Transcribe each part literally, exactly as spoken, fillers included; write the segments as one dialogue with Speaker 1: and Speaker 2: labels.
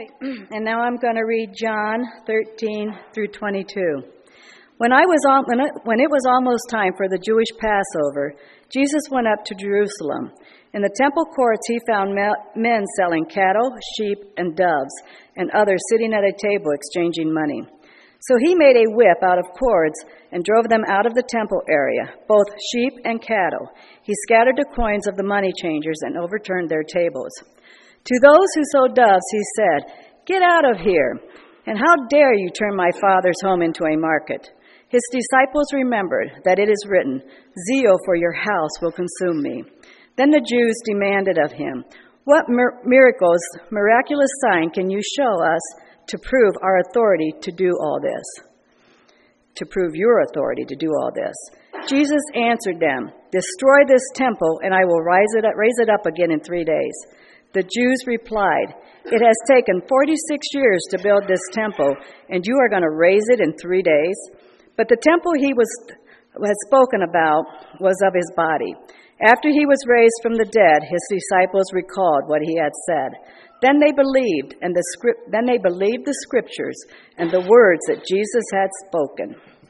Speaker 1: Okay, and now I'm going to read John thirteen through twenty-two. When I was on, when it, when it was almost time for the Jewish Passover, Jesus went up to Jerusalem. In the temple courts, he found men selling cattle, sheep, and doves, and others sitting at a table exchanging money. So he made a whip out of cords and drove them out of the temple area, both sheep and cattle. He scattered the coins of the money changers and overturned their tables. To those who sold doves, he said, "Get out of here, and how dare you turn my Father's home into a market?" His disciples remembered that it is written, "Zeal for your house will consume me." Then the Jews demanded of him, "What mir- miracles, miraculous sign can you show us to prove our authority to do all this?" To prove your authority to do all this. Jesus answered them, "Destroy this temple, and I will rise it up, raise it up again in three days." The Jews replied, "It has taken forty-six years to build this temple, and you are going to raise it in three days?" But the temple he was had spoken about was of his body. After he was raised from the dead, his disciples recalled what he had said. Then they believed, and the script, then they believed the scriptures and the words that Jesus had spoken.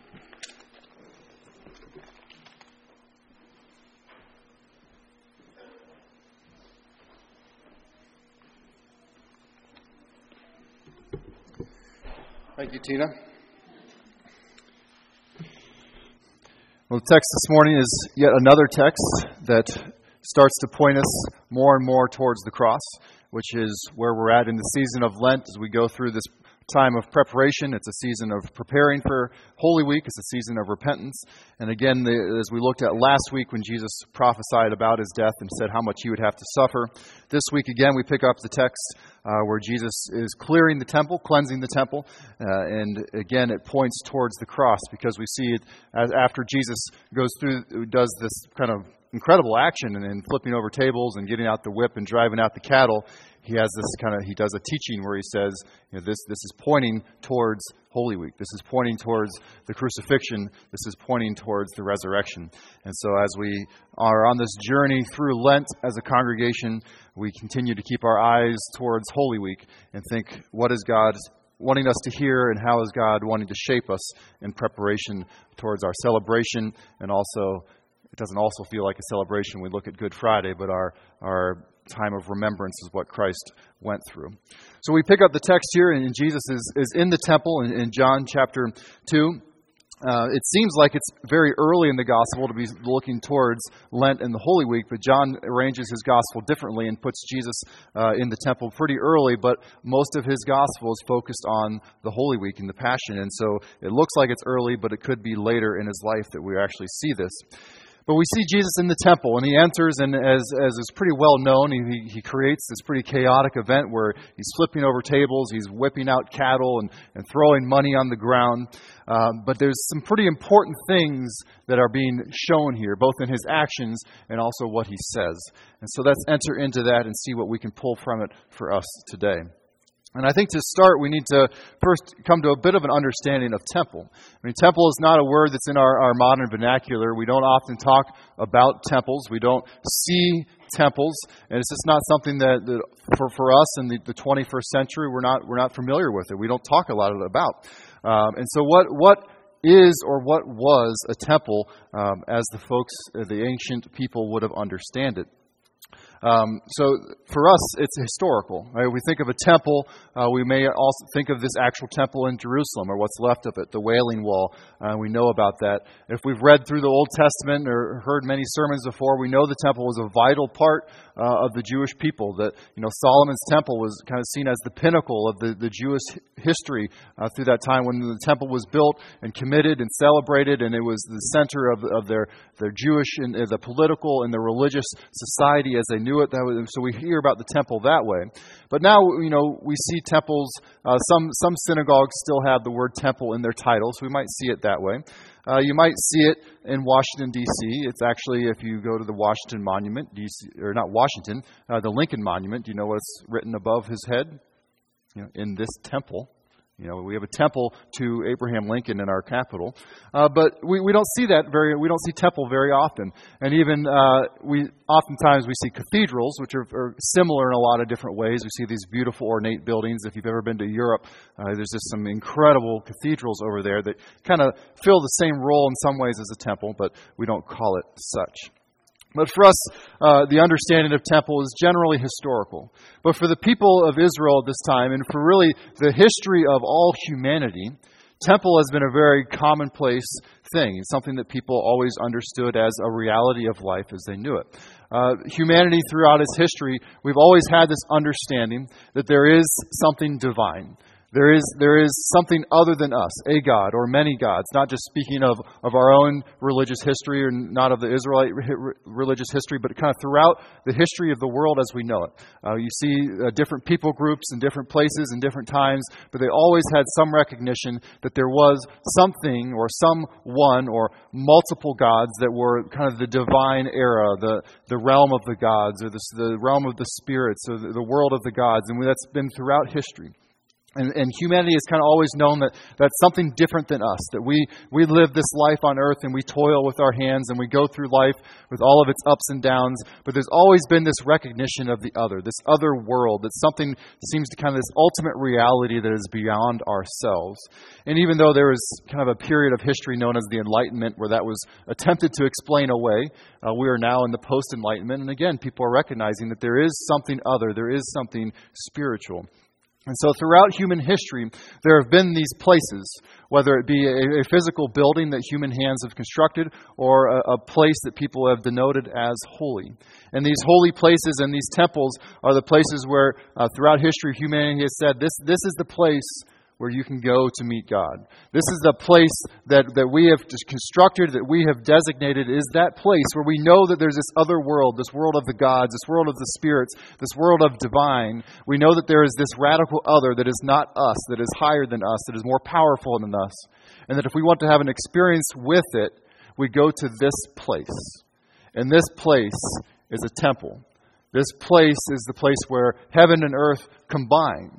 Speaker 2: Thank you, Tina. Well, the text this morning is yet another text that starts to point us more and more towards the cross, which is where we're at in the season of Lent as we go through this time of preparation. It's a season of preparing for Holy Week. It's a season of repentance. And again, the, as we looked at last week when Jesus prophesied about his death and said how much he would have to suffer, this week again we pick up the text uh, where Jesus is clearing the temple, cleansing the temple. Uh, and again, it points towards the cross because we see it as after Jesus goes through, does this kind of incredible action and, and flipping over tables and getting out the whip and driving out the cattle. He has this kind of, he does a teaching where he says, you know, this, this is pointing towards Holy Week. This is pointing towards the crucifixion. This is pointing towards the resurrection. And so as we are on this journey through Lent as a congregation, we continue to keep our eyes towards Holy Week and think, what is God wanting us to hear and how is God wanting to shape us in preparation towards our celebration? And also, it doesn't also feel like a celebration. We look at Good Friday, but our our time of remembrance is what Christ went through. So we pick up the text here, and Jesus is, is in the temple in, in John chapter two. Uh, it seems like it's very early in the gospel to be looking towards Lent and the Holy Week, but John arranges his gospel differently and puts Jesus uh, in the temple pretty early, but most of his gospel is focused on the Holy Week and the Passion. And so it looks like it's early, but it could be later in his life that we actually see this. But we see Jesus in the temple, and he enters, and as as is pretty well known, he he creates this pretty chaotic event where he's flipping over tables, he's whipping out cattle, and, and throwing money on the ground. Um, but there's some pretty important things that are being shown here, both in his actions and also what he says. And so let's enter into that and see what we can pull from it for us today. And I think to start, we need to first come to a bit of an understanding of temple. I mean, temple is not a word that's in our, our modern vernacular. We don't often talk about temples. We don't see temples. And it's just not something that, that for, for us in the, the twenty-first century, we're not we're not familiar with it. We don't talk a lot about. Um, and so what what is or what was a temple um, as the folks, the ancient people would have understand it? Um, so for us, it's historical. Right? We think of a temple. Uh, we may also think of this actual temple in Jerusalem, or what's left of it, the Wailing Wall. Uh, we know about that. If we've read through the Old Testament or heard many sermons before, we know the temple was a vital part uh, of the Jewish people. That you know, Solomon's temple was kind of seen as the pinnacle of the, the Jewish history uh, through that time when the temple was built and committed and celebrated, and it was the center of, of their their Jewish and uh, the political and the religious society as they knew it. That was, so we hear about the temple that way. But now, you know, we see temples. Uh, some some synagogues still have the word temple in their title, so we might see it that way. Uh, you might see it in Washington, D C It's actually, if you go to the Washington Monument, D C, or not Washington, uh, the Lincoln Monument. Do you know what's written above his head? You know, in this temple, You know, we have a temple to Abraham Lincoln in our capital, uh, but we, we don't see that very. We don't see temple very often, and even uh, we oftentimes we see cathedrals, which are, are similar in a lot of different ways. We see these beautiful ornate buildings. If you've ever been to Europe, uh, there's just some incredible cathedrals over there that kind of fill the same role in some ways as a temple, but we don't call it such. But for us, uh, the understanding of temple is generally historical. But for the people of Israel at this time, and for really the history of all humanity, temple has been a very commonplace thing. It's something that people always understood as a reality of life as they knew it. Uh, humanity throughout its history, we've always had this understanding that there is something divine. There is there is something other than us, a God or many gods, not just speaking of, of our own religious history or not of the Israelite religious history, but kind of throughout the history of the world as we know it. Uh, you see uh, different people groups in different places and different times, but they always had some recognition that there was something or someone or multiple gods that were kind of the divine era, the, the realm of the gods or the, the realm of the spirits or the, the world of the gods, and that's been throughout history. And, and humanity has kind of always known that that's something different than us, that we, we live this life on earth and we toil with our hands and we go through life with all of its ups and downs. But there's always been this recognition of the other, this other world, that something seems to kind of this ultimate reality that is beyond ourselves. And even though there was kind of a period of history known as the Enlightenment where that was attempted to explain away, uh, we are now in the post-Enlightenment. And again, people are recognizing that there is something other, there is something spiritual. And so throughout human history, there have been these places, whether it be a, a physical building that human hands have constructed or a, a place that people have denoted as holy. And these holy places and these temples are the places where uh, throughout history humanity has said, this, this is the place where you can go to meet God. This is the place that, that we have just constructed, that we have designated is that place where we know that there's this other world, this world of the gods, this world of the spirits, this world of divine. We know that there is this radical other that is not us, that is higher than us, that is more powerful than us. And that if we want to have an experience with it, we go to this place. And this place is a temple. This place is the place where heaven and earth combine.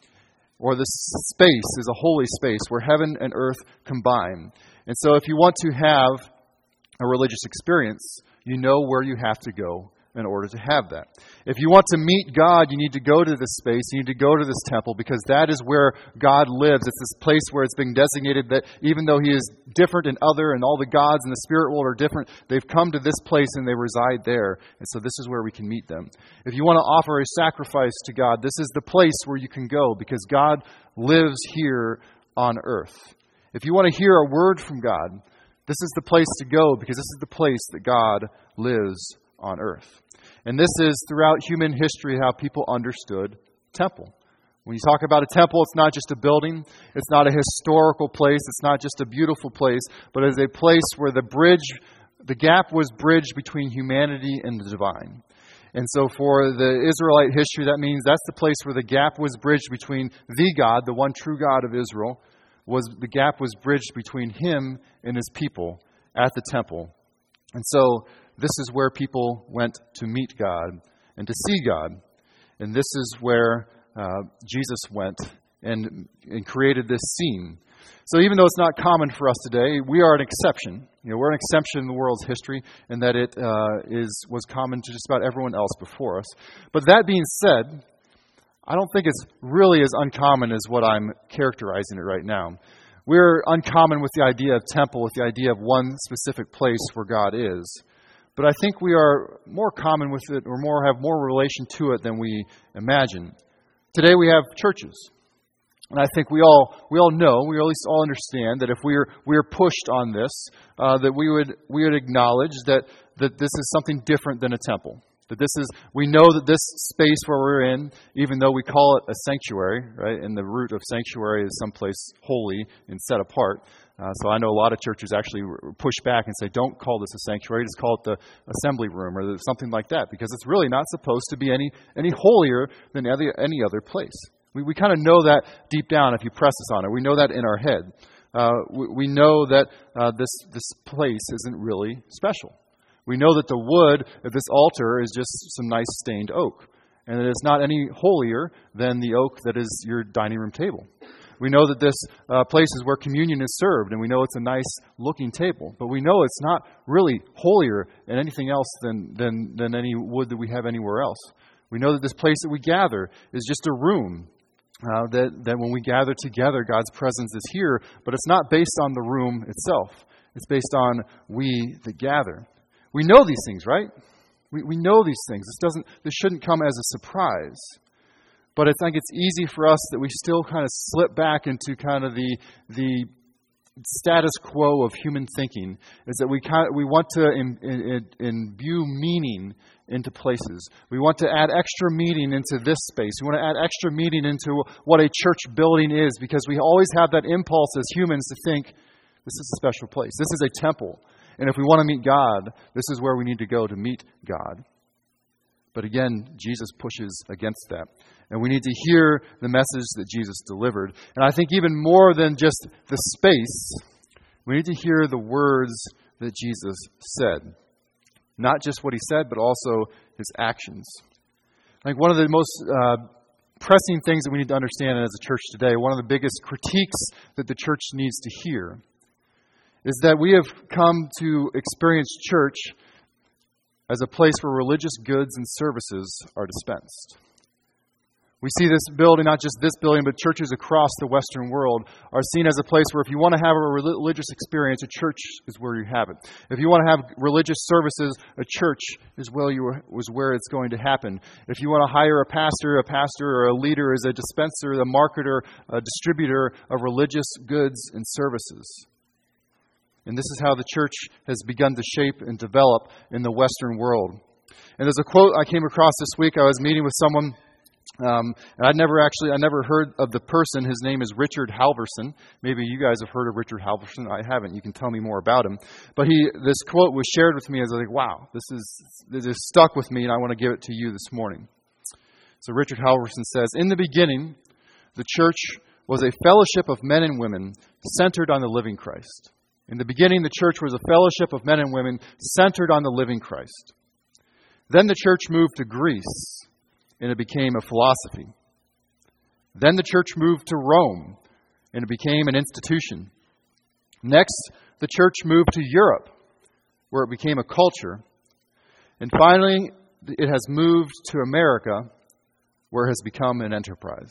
Speaker 2: Or this space is a holy space where heaven and earth combine. And so if you want to have a religious experience, you know where you have to go in order to have that. If you want to meet God, you need to go to this space, you need to go to this temple, because that is where God lives. It's this place where it's been designated that even though He is different and other, and all the gods in the spirit world are different, they've come to this place and they reside there. And so this is where we can meet them. If you want to offer a sacrifice to God, this is the place where you can go, because God lives here on earth. If you want to hear a word from God, this is the place to go, because this is the place that God lives on earth. And this is throughout human history how people understood temple. When you talk about a temple, it's not just a building, it's not a historical place, it's not just a beautiful place, but it's a place where the bridge, the gap was bridged between humanity and the divine. And so for the Israelite history, that means that's the place where the gap was bridged between the God, the one true God of Israel, was the gap was bridged between Him and His people at the temple. And so this is where people went to meet God and to see God. And this is where uh, Jesus went and, and created this scene. So even though it's not common for us today, we are an exception. You know, we're an exception in the world's history, in that it uh, is was common to just about everyone else before us. But that being said, I don't think it's really as uncommon as what I'm characterizing it right now. We're uncommon with the idea of temple, with the idea of one specific place where God is. But I think we are more common with it, or more have more relation to it than we imagine. Today we have churches. And I think we all we all know, we at least all understand that if we're we're pushed on this, uh, that we would we would acknowledge that, that this is something different than a temple. That this is, we know that this space where we're in, even though we call it a sanctuary, right? And the root of sanctuary is someplace holy and set apart. Uh, so I know a lot of churches actually push back and say, don't call this a sanctuary, just call it the assembly room or something like that, because it's really not supposed to be any any holier than any, any other place. We we kind of know that deep down if you press us on it. We know that in our head. Uh, we, we know that uh, this this place isn't really special. We know that the wood of this altar is just some nice stained oak, and that it's not any holier than the oak that is your dining room table. We know that this uh, place is where communion is served, and we know it's a nice-looking table. But we know it's not really holier than anything else than, than, than any wood that we have anywhere else. We know that this place that we gather is just a room, uh, that, that when we gather together, God's presence is here, but it's not based on the room itself. It's based on we that gather. We know these things, right? We we know these things. This doesn't. This shouldn't come as a surprise. But I think it's easy for us that we still kind of slip back into kind of the the status quo of human thinking. Is that we kind of, we want to in, in, imbue meaning into places. We want to add extra meaning into this space. We want to add extra meaning into what a church building is, because we always have that impulse as humans to think this is a special place. This is a temple. And if we want to meet God, this is where we need to go to meet God. But again, Jesus pushes against that. And we need to hear the message that Jesus delivered. And I think even more than just the space, we need to hear the words that Jesus said. Not just what he said, but also his actions. I think one of the most uh, pressing things that we need to understand as a church today, one of the biggest critiques that the church needs to hear, is that we have come to experience church as a place where religious goods and services are dispensed. We see this building, not just this building, but churches across the Western world are seen as a place where if you want to have a religious experience, a church is where you have it. If you want to have religious services, a church is where, you, is where it's going to happen. If you want to hire a pastor, a pastor or a leader as a dispenser, a marketer, a distributor of religious goods and services. And this is how the church has begun to shape and develop in the Western world. And there's a quote I came across this week. I was meeting with someone, um, and I'd never actually, I never heard of the person. His name is Richard Halverson. Maybe you guys have heard of Richard Halverson. I haven't. You can tell me more about him. But he, this quote was shared with me as I was like, wow, this is, this is stuck with me, and I want to give it to you this morning. So Richard Halverson says, "In the beginning, the church was a fellowship of men and women centered on the living Christ. In the beginning, the church was a fellowship of men and women centered on the living Christ. Then the church moved to Greece, and it became a philosophy. Then the church moved to Rome, and it became an institution. Next, the church moved to Europe, where it became a culture. And finally, it has moved to America, where it has become an enterprise."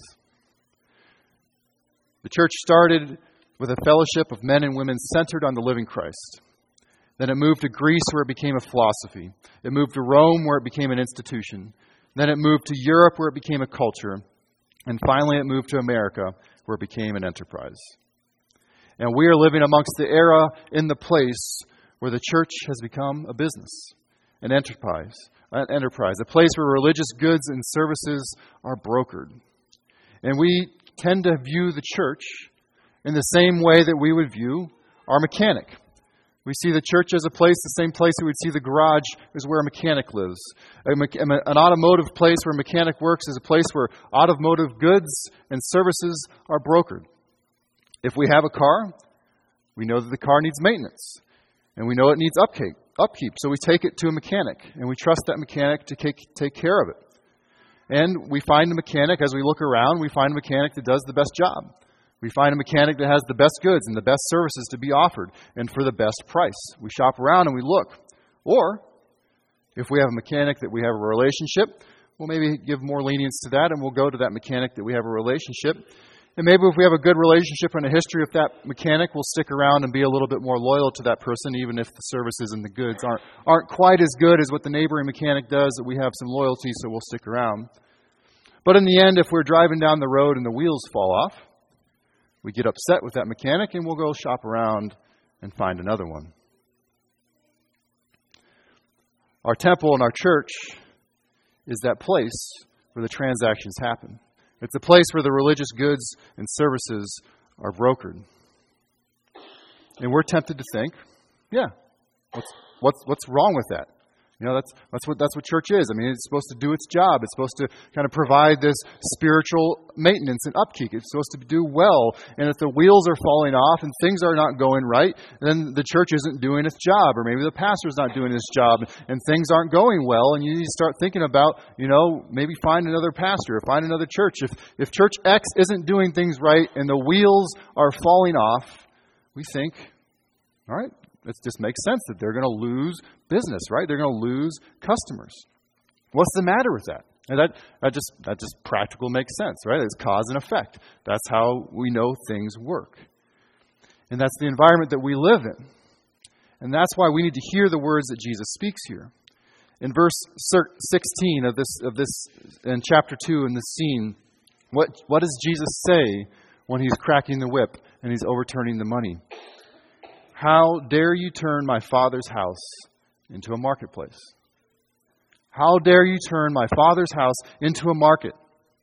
Speaker 2: The church started with a fellowship of men and women centered on the living Christ. Then it moved to Greece, where it became a philosophy. It moved to Rome, where it became an institution. Then it moved to Europe, where it became a culture. And finally, it moved to America, where it became an enterprise. And we are living amongst the era in the place where the church has become a business, an enterprise, an enterprise, a place where religious goods and services are brokered. And we tend to view the church in the same way that we would view our mechanic. We see the church as a place, the same place that we'd see the garage is where a mechanic lives. A me- an automotive place where a mechanic works is a place where automotive goods and services are brokered. If we have a car, we know that the car needs maintenance. And we know it needs upkeep. upkeep. So we take it to a mechanic, and we trust that mechanic to take, take care of it. And we find a mechanic, as we look around, we find a mechanic that does the best job. We find a mechanic that has the best goods and the best services to be offered, and for the best price. We shop around and we look. Or, if we have a mechanic that we have a relationship, we'll maybe give more lenience to that, and we'll go to that mechanic that we have a relationship. And maybe if we have a good relationship and a history with that mechanic, we'll stick around and be a little bit more loyal to that person, even if the services and the goods aren't aren't quite as good as what the neighboring mechanic does, that we have some loyalty, so we'll stick around. But in the end, if we're driving down the road and the wheels fall off, we get upset with that mechanic, and we'll go shop around and find another one. Our temple and our church is that place where the transactions happen. It's a place where the religious goods and services are brokered. And we're tempted to think, yeah, what's what's what's wrong with that? You know, that's that's what that's what church is. I mean, it's supposed to do its job. It's supposed to kind of provide this spiritual maintenance and upkeep. It's supposed to do well. And if the wheels are falling off and things are not going right, then the church isn't doing its job, or maybe the pastor's not doing his job, and things aren't going well. And you need to start thinking about, you know, maybe find another pastor or find another church. If if Church X isn't doing things right and the wheels are falling off, we think, all right, it just makes sense that they're going to lose business, right? They're going to lose customers. What's the matter with that? And that that just that just practical makes sense, right? It's cause and effect. That's how we know things work. And that's the environment that we live in. And that's why we need to hear the words that Jesus speaks here. In verse sixteen of this of this in chapter two in this scene, what what does Jesus say when he's cracking the whip and he's overturning the money? How dare you turn my Father's house into a marketplace? How dare you turn my Father's house into a market?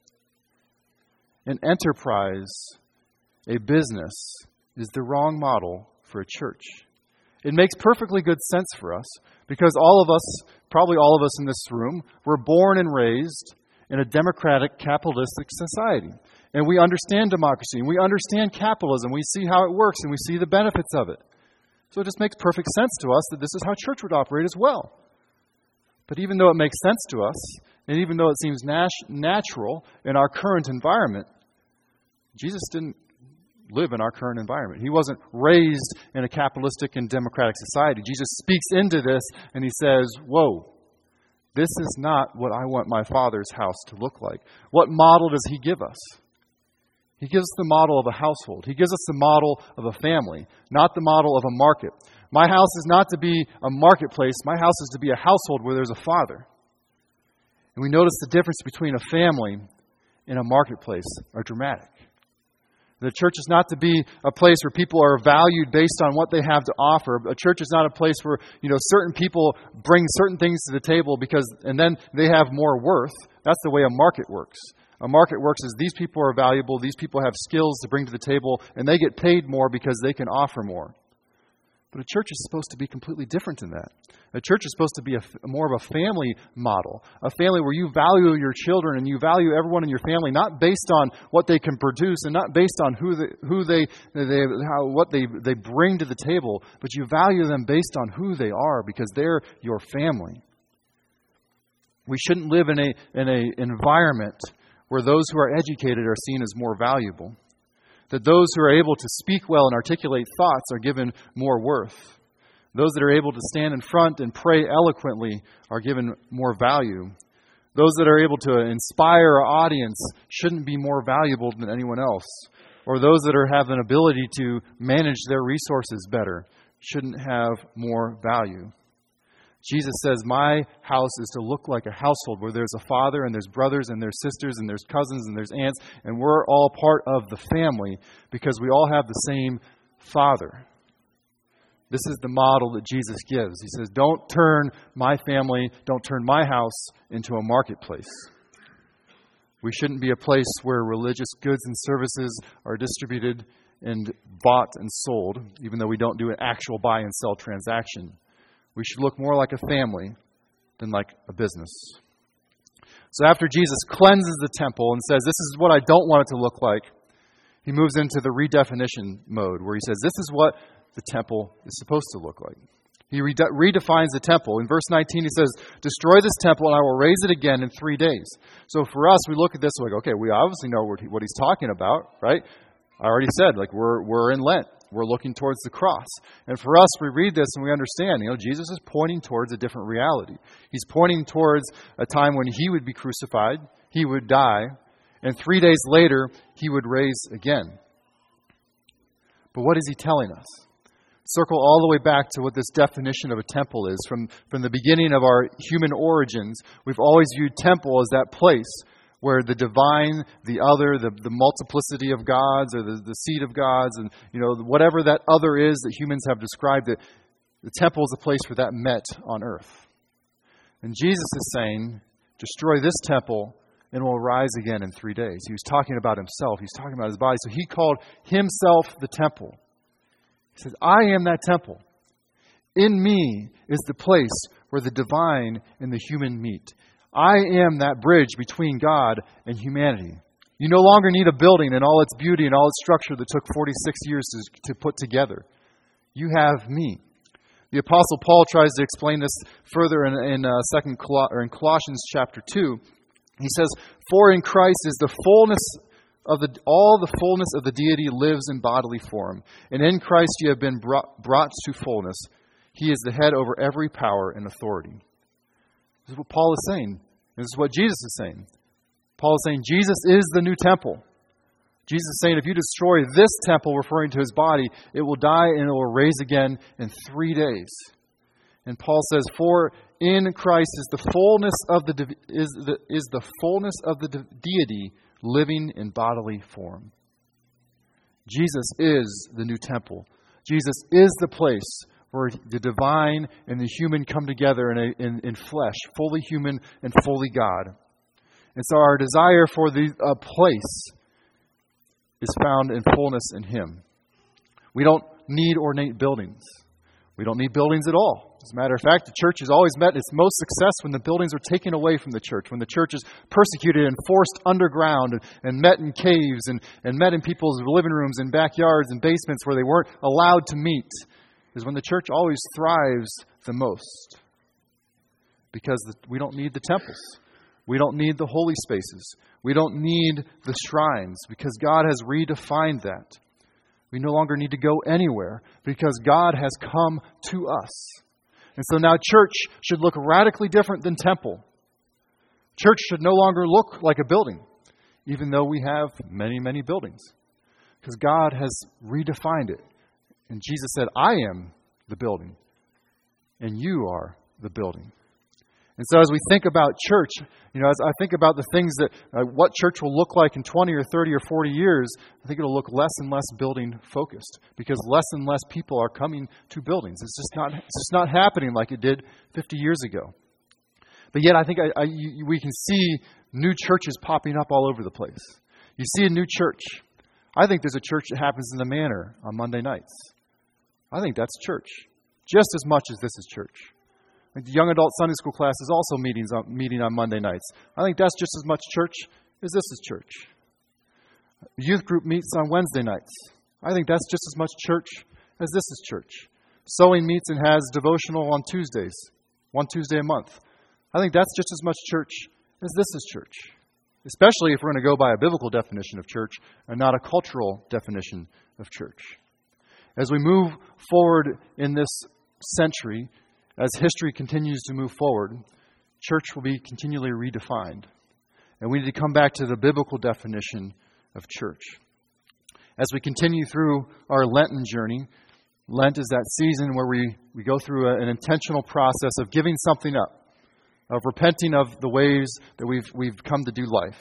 Speaker 2: An enterprise, a business, is the wrong model for a church. It makes perfectly good sense for us because all of us, probably all of us in this room, were born and raised in a democratic, capitalistic society. And we understand democracy, and we understand capitalism. We see how it works, and we see the benefits of it. So it just makes perfect sense to us that this is how church would operate as well. But even though it makes sense to us, and even though it seems nat- natural in our current environment, Jesus didn't live in our current environment. He wasn't raised in a capitalistic and democratic society. Jesus speaks into this and he says, whoa, this is not what I want my Father's house to look like. What model does he give us? He gives us the model of a household. He gives us the model of a family, not the model of a market. My house is not to be a marketplace. My house is to be a household where there's a father. And we notice the difference between a family and a marketplace are dramatic. The church is not to be a place where people are valued based on what they have to offer. A church is not a place where, you know, certain people bring certain things to the table because, and then they have more worth. That's the way a market works. A market works as these people are valuable, these people have skills to bring to the table, and they get paid more because they can offer more. But a church is supposed to be completely different than that. A church is supposed to be a, more of a family model, a family where you value your children and you value everyone in your family, not based on what they can produce and not based on who they, who they, they how, what they, they bring to the table, but you value them based on who they are because they're your family. We shouldn't live in a in a environment where those who are educated are seen as more valuable. That those who are able to speak well and articulate thoughts are given more worth. Those that are able to stand in front and pray eloquently are given more value. Those that are able to inspire an audience shouldn't be more valuable than anyone else. Or those that are, have an ability to manage their resources better shouldn't have more value. Jesus says, my house is to look like a household where there's a father and there's brothers and there's sisters and there's cousins and there's aunts, and we're all part of the family because we all have the same Father. This is the model that Jesus gives. He says, don't turn my family, don't turn my house into a marketplace. We shouldn't be a place where religious goods and services are distributed and bought and sold, even though we don't do an actual buy and sell transaction. We should look more like a family than like a business. So after Jesus cleanses the temple and says, this is what I don't want it to look like, he moves into the redefinition mode where he says, this is what the temple is supposed to look like. He rede- redefines the temple. In verse nineteen, he says, destroy this temple and I will raise it again in three days. So for us, we look at this like, okay, we obviously know what, he, what he's talking about, right? I already said, like, we're we're in Lent. We're looking towards the cross. And for us, we read this and we understand, you know, Jesus is pointing towards a different reality. He's pointing towards a time when he would be crucified, he would die, and three days later, he would raise again. But what is he telling us? Circle all the way back to what this definition of a temple is. From, from the beginning of our human origins, we've always viewed temple as that place where the divine, the other, the, the multiplicity of gods, or the, the seed of gods, and you know whatever that other is that humans have described it, the temple is a place where that met on earth. And Jesus is saying, destroy this temple and we'll rise again in three days. He was talking about himself. He's talking about his body. So he called himself the temple. He says, I am that temple. In me is the place where the divine and the human meet. I am that bridge between God and humanity. You no longer need a building and all its beauty and all its structure that took forty-six years to, to put together. You have me. The Apostle Paul tries to explain this further in, in, uh, second Col- or in Colossians chapter two. He says, "For in Christ is the fullness of the all the fullness of the deity lives in bodily form, and in Christ you have been brought, brought to fullness. He is the head over every power and authority." This is what Paul is saying. This is what Jesus is saying. Paul is saying Jesus is the new temple. Jesus is saying if you destroy this temple, referring to his body, it will die and it will raise again in three days. And Paul says, "For in Christ is the fullness of the is the is the fullness of the deity living in bodily form." Jesus is the new temple. Jesus is the place where the divine and the human come together in, a, in, in flesh, fully human and fully God. And so our desire for the a place is found in fullness in Him. We don't need ornate buildings. We don't need buildings at all. As a matter of fact, the church has always met its most success when the buildings are taken away from the church, when the church is persecuted and forced underground and, and met in caves and, and met in people's living rooms and backyards and basements where they weren't allowed to meet, is when the church always thrives the most. Because the, we don't need the temples. We don't need the holy spaces. We don't need the shrines because God has redefined that. We no longer need to go anywhere because God has come to us. And so now church should look radically different than temple. Church should no longer look like a building, even though we have many, many buildings. Because God has redefined it. And Jesus said, "I am the building, and you are the building." And so as we think about church, you know, as I think about the things that, uh, what church will look like in twenty or thirty or forty years, I think it'll look less and less building focused because less and less people are coming to buildings. It's just not, it's just not happening like it did fifty years ago. But yet I think I, I, you, we can see new churches popping up all over the place. You see a new church. I think there's a church that happens in the Manor on Monday nights. I think that's church, just as much as this is church. Like the young adult Sunday school class is also meetings on, meeting on Monday nights. I think that's just as much church as this is church. The youth group meets on Wednesday nights. I think that's just as much church as this is church. Sewing meets and has devotional on Tuesdays, one Tuesday a month. I think that's just as much church as this is church. Especially if we're going to go by a biblical definition of church and not a cultural definition of church. As we move forward in this century, as history continues to move forward, church will be continually redefined. And we need to come back to the biblical definition of church. As we continue through our Lenten journey, Lent is that season where we, we go through a, an intentional process of giving something up, of repenting of the ways that we've, we've come to do life.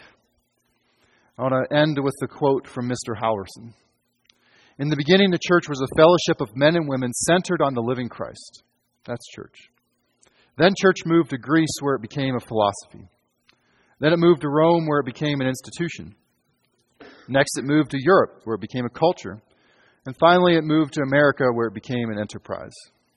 Speaker 2: I want to end with the quote from Mister Halverson. "In the beginning, the church was a fellowship of men and women centered on the living Christ." That's church. Then church moved to Greece where it became a philosophy. Then it moved to Rome where it became an institution. Next it moved to Europe where it became a culture. And finally it moved to America where it became an enterprise.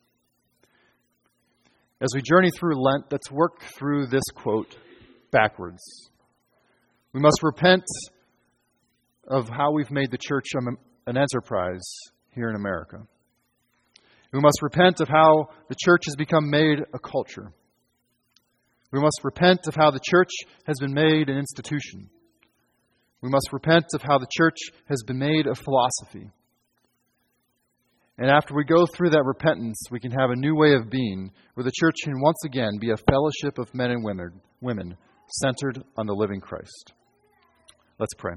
Speaker 2: As we journey through Lent, let's work through this quote backwards. We must repent of how we've made the church an enterprise here in America. We must repent of how the church has become made a culture. We must repent of how the church has been made an institution. We must repent of how the church has been made a philosophy. And after we go through that repentance, we can have a new way of being, where the church can once again be a fellowship of men and women, women centered on the living Christ. Let's pray.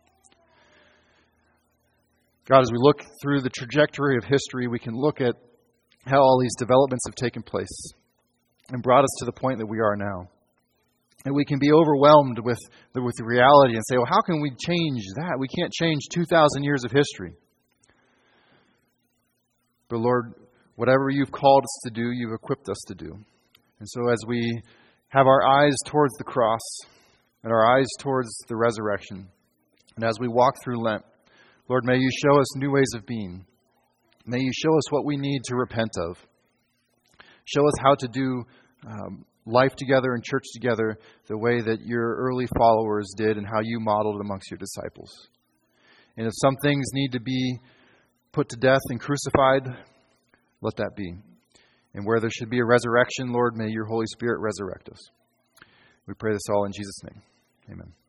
Speaker 2: God, as we look through the trajectory of history, we can look at how all these developments have taken place and brought us to the point that we are now. And we can be overwhelmed with the, with the reality and say, well, how can we change that? We can't change two thousand years of history. But Lord, whatever you've called us to do, you've equipped us to do. And so as we have our eyes towards the cross and our eyes towards the resurrection, and as we walk through Lent, Lord, may you show us new ways of being. May you show us what we need to repent of. Show us how to do um, life together and church together the way that your early followers did and how you modeled amongst your disciples. And if some things need to be put to death and crucified, let that be. And where there should be a resurrection, Lord, may your Holy Spirit resurrect us. We pray this all in Jesus' name. Amen.